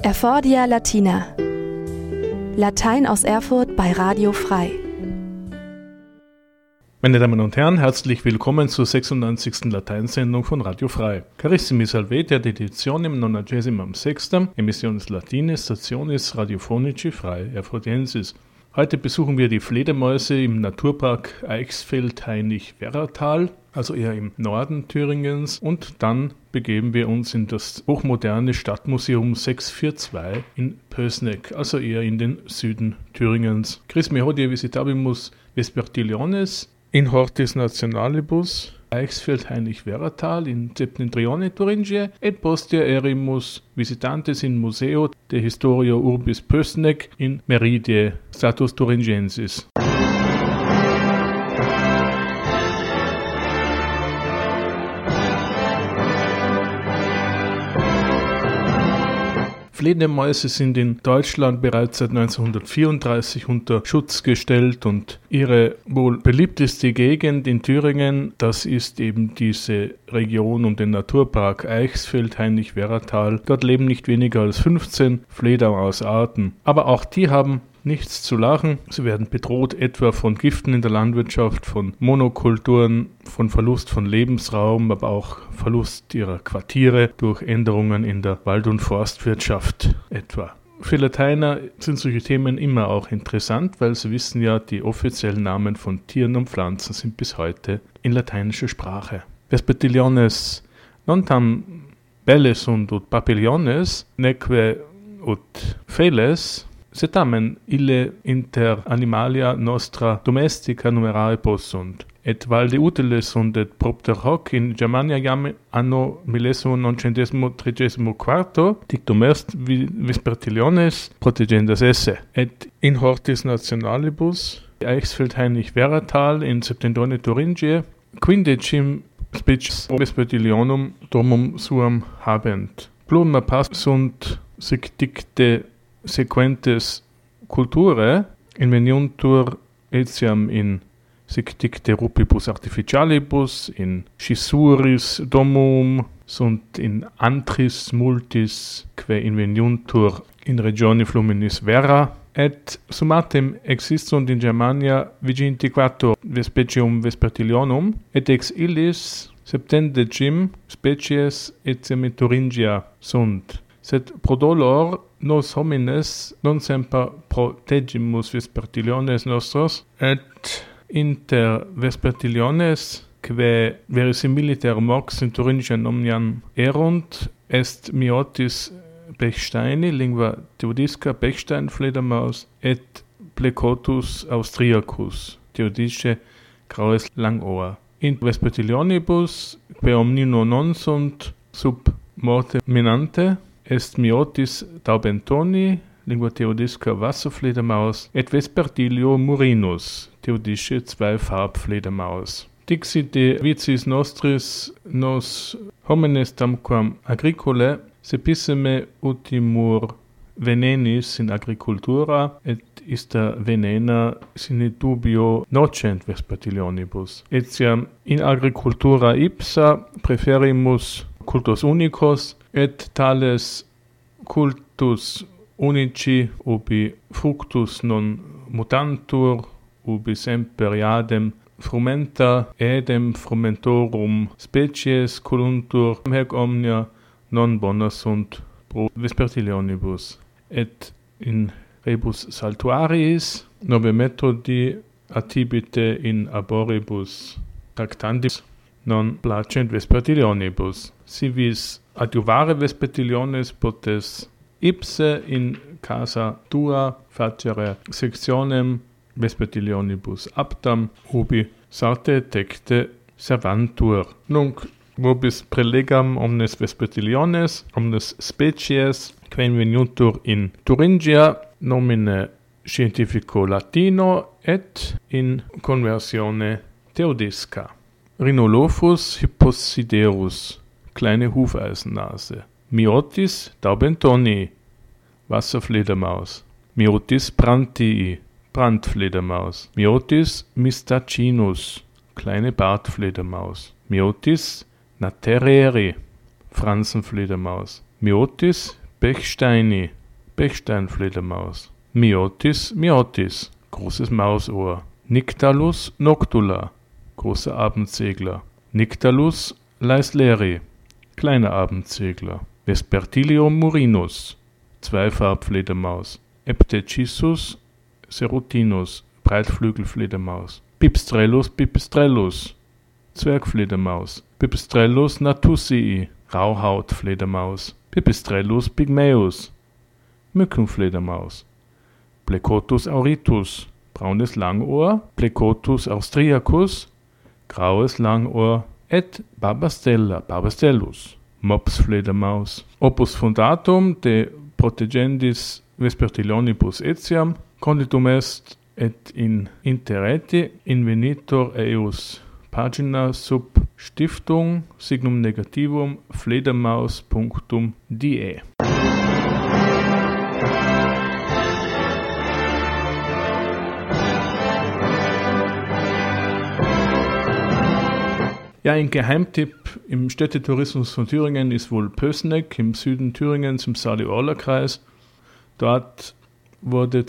Erfordia Latina. Latein aus Erfurt bei Radio Frei. Meine Damen und Herren, herzlich willkommen zur 96. Lateinsendung von Radio Frei. Carissimi salvete ad editionem 96. Emissiones Latine Stationis Radiofonici Frei Erfurtiensis. Heute besuchen wir die Fledermäuse im Naturpark Eichsfeld-Hainich-Werratal, also eher im Norden Thüringens, und dann begeben wir uns in das hochmoderne Stadtmuseum 642 in Pößneck, also eher in den Süden Thüringens. Quis me hodie visitabimus vespertiliones in hortis nationalibus Eichsfeld-Hainich-Werratal in septentrione Thuringiae et postea erimus visitantes in museo de historio urbis Pößneck in meridie status thuringiensis. Fledermäuse sind in Deutschland bereits seit 1934 unter Schutz gestellt und ihre wohl beliebteste Gegend in Thüringen, das ist eben diese Region um den Naturpark Eichsfeld-Hainich-Werratal. Dort leben nicht weniger als 15 Fledermausarten, aber auch die haben nichts zu lachen. Sie werden bedroht etwa von Giften in der Landwirtschaft, von Monokulturen, von Verlust von Lebensraum, aber auch Verlust ihrer Quartiere durch Änderungen in der Wald- und Forstwirtschaft etwa. Für Lateiner sind solche Themen immer auch interessant, weil sie wissen ja, die offiziellen Namen von Tieren und Pflanzen sind bis heute in lateinischer Sprache. Vespertiliones non tam belle sunt ut papiliones, neque ut feles, sed tamen ille inter animalia nostra domestica numerare possunt. Et valde utile sunt et propter hoc in Germania jam anno 1934 dictum est vespertiliones protegendas esse. Et in hortis nationalibus Eichsfeld-Hainich-Werratal in septentrione Thuringiae quindecim species vespertilionum domum suam habent. Plurima pars sunt sic dicte sequentes culturae inveniuntur etiam in sic dicte rupibus artificialibus, in scisuris domum, sunt in antris multis quae inveniuntur in regioni fluminis verra, et summatem existunt in Germania viginti quattuor specium vespertilionum, et ex illis septendecim species etiam in Thuringia sunt. Sed pro dolor nos homines non semper protegimus vespertiliones nostros, et inter vespertiliones, quae verisimiliter mox in Thuringiam omniam erunt, est myotis Pechsteini, lingua Theodisca, Pechstein-Fledermaus, et Plecotus austriacus, Theodice graues Langohr. In vespertilionibus, quae omnino non sunt sub morte minante, est myotis taubentoni, lingua Theodisca Wasserfledermaus, et vespertilio murinus, Theodice Zweifarbfledermaus. Dixit de vicis nostris nos homines tamquam agricolae, sepissime utimur venenis in agricultura, et ista venena sine dubio nocent vespertilionibus. Etiam in agricultura ipsa preferimus cultus unicos, et tales cultus unici ubi fructus non mutantur, ubi semper iadem frumenta edem frumentorum species coluntur, haec omnia non bona sunt pro vespertilionibus. Et in rebus saltuariis nobe metodi attibite in arboribus tractandis non placent vespertilionibus. Si vis adjuvare vespertiliones potes ipse in casa tua facere sectionem vespertilionibus aptam, ubi sarte tecte servantur. Nunc vobis prelegam omnes vespertiliones, omnes species, quae inveniuntur in Thuringia, nomine scientifico latino, et in conversione Theodisca. Rhinolophus hipposiderus, kleine Hufeisennase. Myotis taubentoni, Wasserfledermaus. Myotis brantii, Brandfledermaus. Myotis mistacinus, kleine Bartfledermaus. Myotis natereri, Fransenfledermaus. Myotis Pechsteini, Bechsteinfledermaus. Myotis myotis, großes Mausohr. Nyctalus noctula, großer Abendsegler. Nyctalus leisleri, kleiner Abendsegler. Vespertilium murinus, Zweifarbfledermaus. Eptechissus serotinus, Breitflügelfledermaus. Pipistrellus pipistrellus, Zwergfledermaus. Pipistrellus natusii, Rauhautfledermaus. Pipistrellus pygmaeus, Mückenfledermaus. Plecotus auritus, braunes Langohr. Plecotus austriacus, graues Langohr. Et Barbastellus, Mopsfledermaus. Opus fundatum de protegendis Vespertilionibus etiam, conditum est et in interreti invenitor eius pagina sub Stiftung signum negativum fledermaus.de. Ja, ein Geheimtipp im Städtetourismus von Thüringen ist wohl Pößneck im Süden Thüringens im Saale-Orla-Kreis. Dort wurde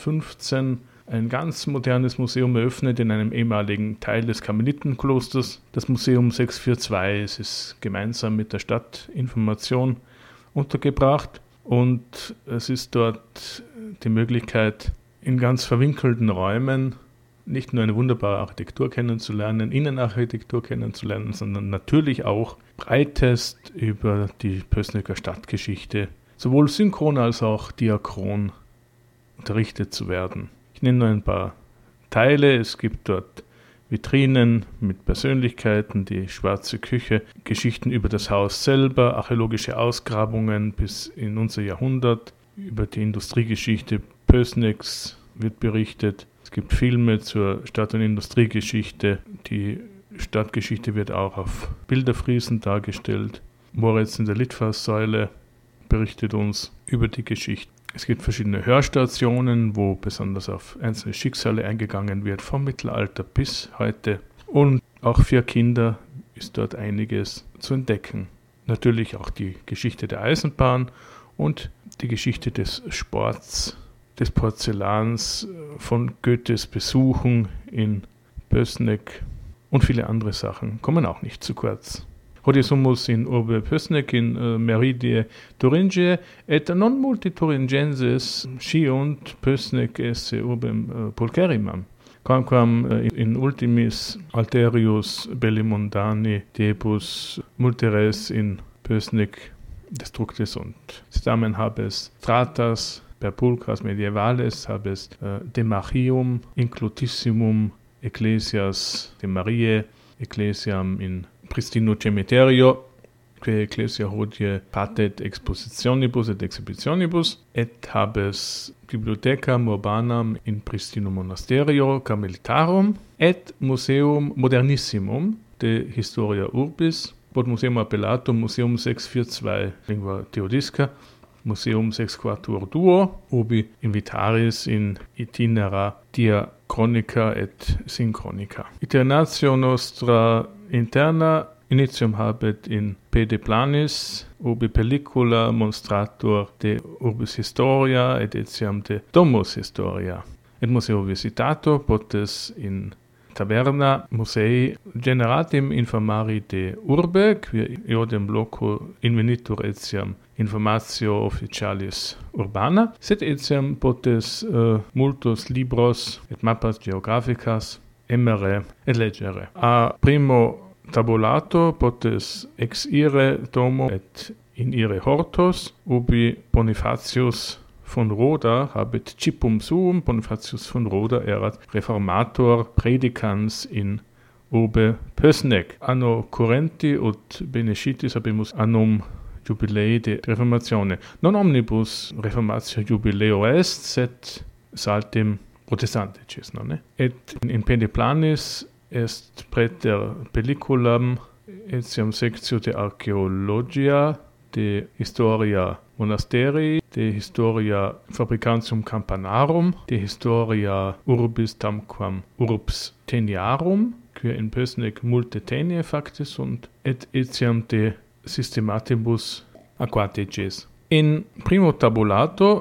2015 ein ganz modernes Museum eröffnet in einem ehemaligen Teil des Karmelitenklosters, das Museum 642. Es ist gemeinsam mit der Stadtinformation untergebracht und es ist dort die Möglichkeit, in ganz verwinkelten Räumen nicht nur eine wunderbare Architektur kennenzulernen, Innenarchitektur kennenzulernen, sondern natürlich auch breitest über die Pößnecker Stadtgeschichte, sowohl synchron als auch diachron unterrichtet zu werden. Ich nenne nur ein paar Teile. Es gibt dort Vitrinen mit Persönlichkeiten, die schwarze Küche, Geschichten über das Haus selber, archäologische Ausgrabungen bis in unser Jahrhundert, über die Industriegeschichte Pößnecks wird berichtet. Es gibt Filme zur Stadt- und Industriegeschichte. Die Stadtgeschichte wird auch auf Bilderfriesen dargestellt. Moritz in der Litfaßsäule berichtet uns über die Geschichte. Es gibt verschiedene Hörstationen, wo besonders auf einzelne Schicksale eingegangen wird, vom Mittelalter bis heute. Und auch für Kinder ist dort einiges zu entdecken. Natürlich auch die Geschichte der Eisenbahn und die Geschichte des Sports, des Porzellans, von Goethes Besuchen in Pößneck und viele andere Sachen kommen auch nicht zu kurz. Hodisumus in urbe Pößneck in meridie Thuringiae et non multi Thuringienses sciunt Pößneck esse urbem pulcherrimam. Quamquam in ultimis alterius belli mundani debus multeres in Pößneck destructis sunt. Stamen habes stratas per pulcras medievales, habes demachium inclutissimum ecclesias de Mariae ecclesiam in pristino cemeterio, que ecclesia hodie patet expositionibus et exhibitionibus, et habes bibliotecam urbanam in pristino monasterio carmelitarum, et museum modernissimum de historia urbis, quod museum appellatum museum 642 lingua theodisca, museum 642 duo, ubi invitaris in itinera diachronica et synchronica. Itineratio nostra interna initium habet in pede planis, ubi pellicula monstrator de urbis historia et etiam de domus historia. Et museo visitato potes in taverna musei generatim informari de urbe, quia iodem loco invenitur etiam informatio officialis urbana, sed etiam potes multos libros et mappas geographicas emere et legere. A primo tabulato potes ex ire domo et in ire hortos, ubi Bonifatius von Roda habet cipum suum. Bonifatius von Roda erat reformator predicans in urbe Pößneck. Anno currenti ut benescitis habemus annum jubilei de reformatione. Non omnibus reformatio jubileo est, sed saltem protestanticis, nonne? Et in pede planis est praeter pelliculam etiam sectio de archaeologia, de historia monasterii, de historia fabricantium campanarum, de historia urbis tamquam urbs teniarum, quia in Pößneck multe tenie factis sunt, et etiam de systematibus aquaticis. In primo tabulato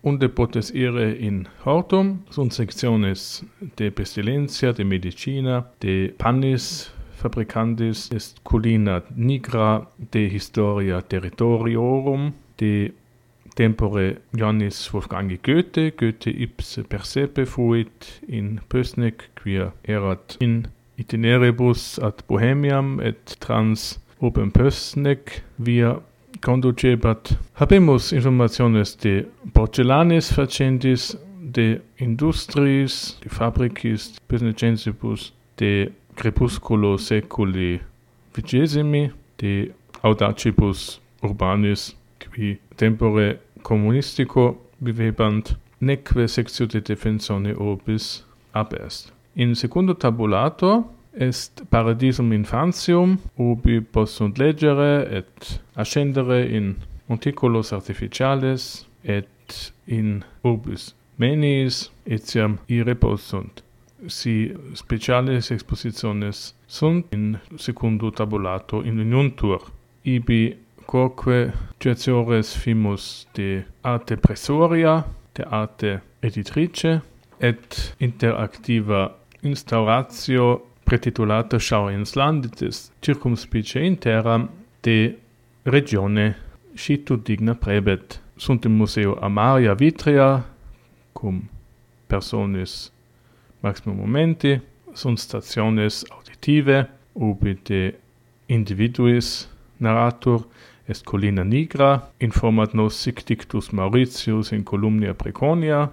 unde potes ire in hortum, sunt sectiones de pestilentia, de medicina, de pannis fabricantis, est culina nigra, de historia territoriorum, de tempore Johannes Wolfgangi Goethe, Goethe ipse percepe fuit in Pößneck, quia erat in itineribus ad Bohemiam et trans obem Pößneck via conducebat. Habemus informationes de porcellanes facendis, de industris, de fabricis, Pößnecensibus, de crepusculo seculi vigesimi, de audacibus urbanis, qui tempore communistico vivebant, neque sectio de defensone orbis ab est. In secundo tabulator est paradisum infantium, ubi possunt legere et ascendere in monticulos artificiales et in urbis meniis etiam ire possunt. Si speciales expositiones sunt in secundo tabulato in uniuntur, ibi quoque tertiores fimus de arte pressoria, de arte editrice, et interactiva instauratio pretitulata Schauens Landitis circumspice intera de regione scitu digna prebet. Sunt in museo Amaria Vitria, cum personis maximum momenti, sunt stationes auditive, ubi de individuis narratur est collina nigra, informat nos sic dictus Mauritius in columnia preconia,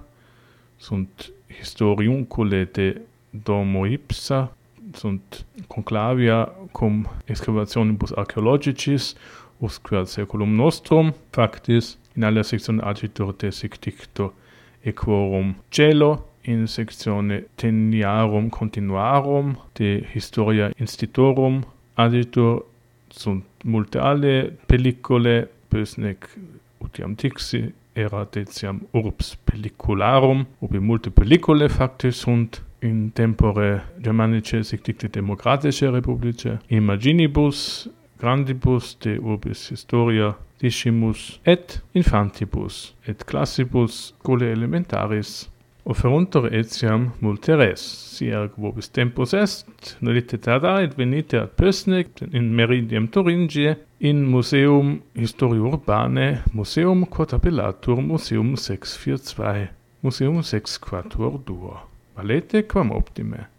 sunt historiuncule de domo ipsa, sunt conclavia cum excavationibus archaeologicis, usque seculum nostrum, factis, in alia sectione agitur de sic dicto equorum celo, in sectione teniarum continuarum de historia institutorum aditur sunt multe alle pellicule, Pößneck utiam dixi erat etiam urbs pellicularum, ubi multe pellicule factis sunt in tempore Germanice sic dicti democratice republice, imaginibus grandibus de urbis historia discimus et infantibus et classibus scholae elementaris offeruntur etiam multe res. Si ergo vobis tempus est, nolite tada et venite ad Pößneck in meridiem Thuringiae in Museum Historiae Urbanae, Museum quod appellatur Museum 642, Museum 642. Valete quam optime.